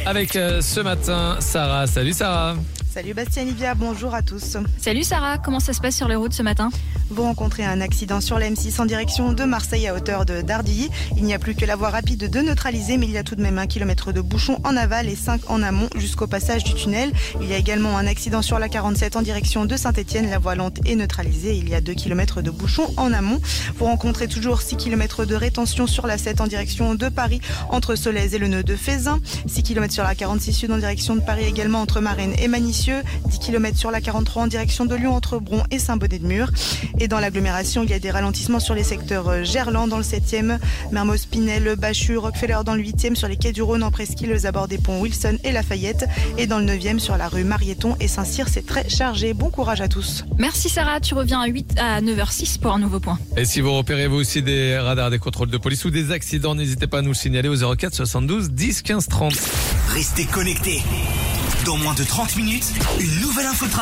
avec ce matin Sarah. Salut Sarah. Salut Bastien Livia, bonjour à tous. Salut Sarah, comment ça se passe sur les routes ce matin ? Vous rencontrez un accident sur la M6 en direction de Marseille à hauteur de Dardilly. Il n'y a plus que la voie rapide de neutraliser, mais il y a tout de même 1 km de bouchon en aval et 5 en amont jusqu'au passage du tunnel. Il y a également un accident sur la 47 en direction de Saint-Etienne. La voie lente est neutralisée. Il y a 2 km de bouchon en amont. Vous rencontrez toujours 6 km de rétention sur la 7 en direction de Paris entre Solèze et le nœud de Fézin. 6 km sur la 46 sud en direction de Paris également entre Marennes et Manicieux. 10 km sur la 43 en direction de Lyon entre Bron et Saint-Bonnet-de-Mur. Et dans l'agglomération, il y a des ralentissements sur les secteurs Gerland dans le 7e, Mermoz, Pinel, Bachu, Rockefeller dans le 8e, sur les quais du Rhône en presqu'île, aux abords des ponts Wilson et Lafayette. Et dans le 9e, sur la rue Marieton et Saint-Cyr, c'est très chargé. Bon courage à tous. Merci Sarah, tu reviens à 9h06 pour un nouveau point. Et si vous repérez vous aussi des radars, des contrôles de police ou des accidents, n'hésitez pas à nous le signaler au 04 72 10 15 30. Restez connectés. Dans moins de 30 minutes, une nouvelle info